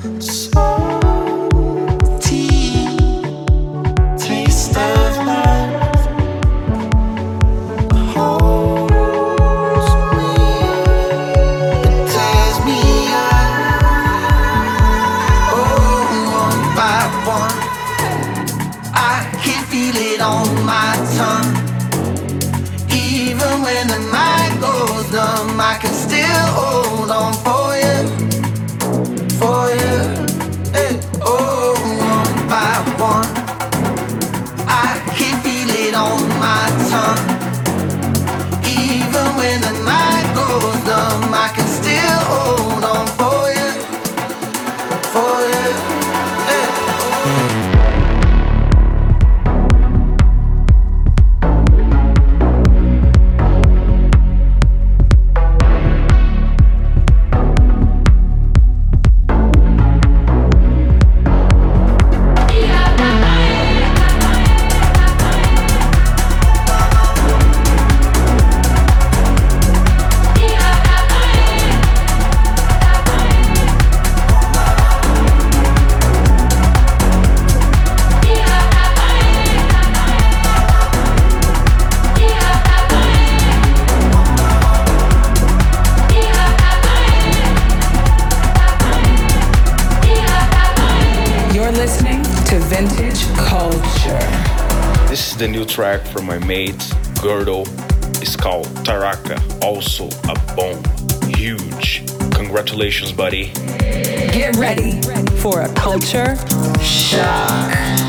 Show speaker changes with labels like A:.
A: The new track from my mate Gordo is called Taraka, also a bomb. Huge. Congratulations, buddy.
B: Get ready for a culture shock.